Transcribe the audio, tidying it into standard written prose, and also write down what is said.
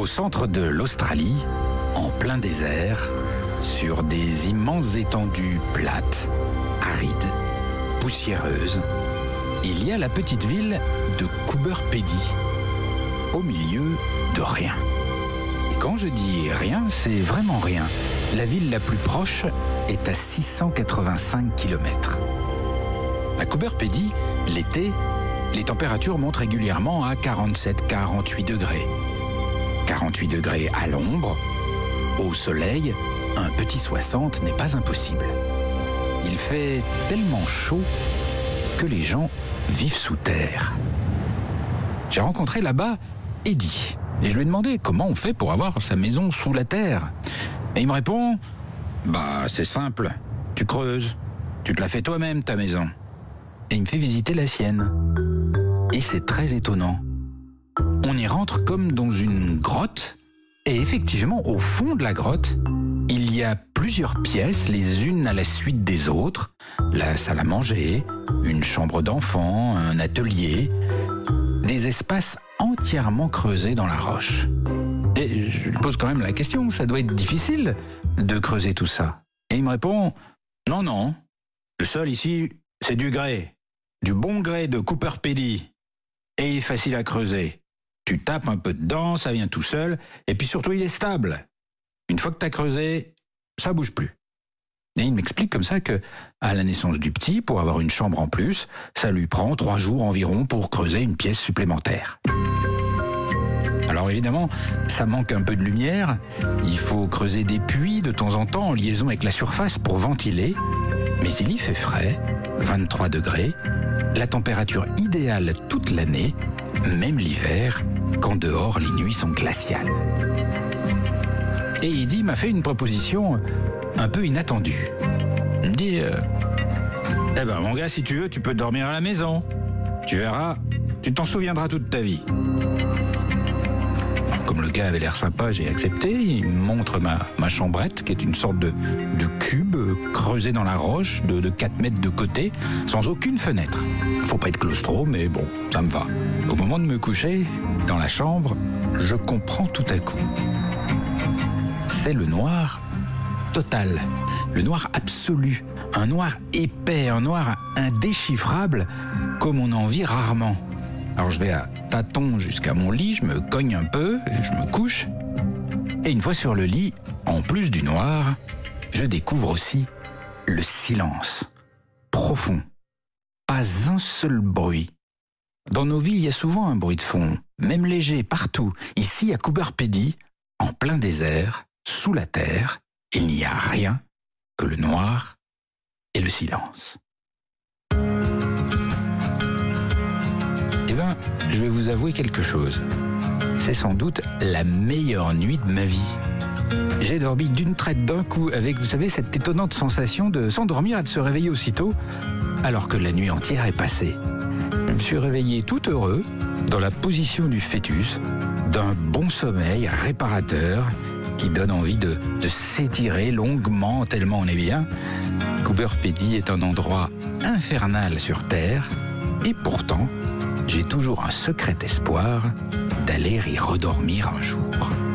Au centre de l'Australie, en plein désert, sur des immenses étendues plates, arides, poussiéreuses, il y a la petite ville de Coober Pedy, au milieu de rien. Et quand je dis rien, c'est vraiment rien. La ville la plus proche est à 685 km. À Coober Pedy, l'été, les températures montent régulièrement à 47-48 degrés. 48 degrés à l'ombre, au soleil, un petit 60 n'est pas impossible. Il fait tellement chaud que les gens vivent sous terre. J'ai rencontré là-bas Eddie et je lui ai demandé comment on fait pour avoir sa maison sous la terre. Et il me répond, c'est simple, tu creuses, tu te la fais toi-même ta maison. Et il me fait visiter la sienne. Et c'est très étonnant. On y rentre comme dans une grotte, et effectivement, au fond de la grotte, il y a plusieurs pièces, les unes à la suite des autres, la salle à manger, une chambre d'enfant, un atelier, des espaces entièrement creusés dans la roche. Et je lui pose quand même la question, ça doit être difficile de creuser tout ça. Et il me répond, non, le sol ici, c'est du grès, du bon grès de Coober Pedy, et il est facile à creuser. Tu tapes un peu dedans, ça vient tout seul, et puis surtout il est stable. Une fois que tu as creusé, ça bouge plus. Et il m'explique comme ça que, à la naissance du petit, pour avoir une chambre en plus, ça lui prend 3 jours environ pour creuser une pièce supplémentaire. Alors évidemment, ça manque un peu de lumière. Il faut creuser des puits de temps en temps en liaison avec la surface pour ventiler. Mais il y fait frais, 23 degrés, la température idéale toute l'année, même l'hiver, quand dehors les nuits sont glaciales. Et Eddie m'a fait une proposition un peu inattendue. Il me dit, mon gars, si tu veux, tu peux dormir à la maison. Tu verras, tu t'en souviendras toute ta vie. Alors, comme le gars avait l'air sympa, j'ai accepté. Il me montre ma chambrette, qui est une sorte de cube creusé dans la roche de 4 mètres de côté, sans aucune fenêtre. Faut pas être claustro, mais bon, ça me va. Au moment de me coucher, dans la chambre, je comprends tout à coup. C'est le noir total, le noir absolu, un noir épais, un noir indéchiffrable, comme on en vit rarement. Alors je vais à tâtons jusqu'à mon lit, je me cogne un peu, et je me couche. Et une fois sur le lit, en plus du noir, je découvre aussi le silence, profond. Pas un seul bruit. Dans nos villes, il y a souvent un bruit de fond, même léger, partout. Ici, à Coober Pedy, en plein désert, sous la terre, il n'y a rien que le noir et le silence. Je vais vous avouer quelque chose. C'est sans doute la meilleure nuit de ma vie. J'ai dormi d'une traite d'un coup avec, vous savez, cette étonnante sensation de s'endormir et de se réveiller aussitôt, alors que la nuit entière est passée. Je me suis réveillé tout heureux, dans la position du fœtus, d'un bon sommeil réparateur qui donne envie de s'étirer longuement tellement on est bien. Coober Pedy est un endroit infernal sur Terre, et pourtant, j'ai toujours un secret espoir d'aller y redormir un jour.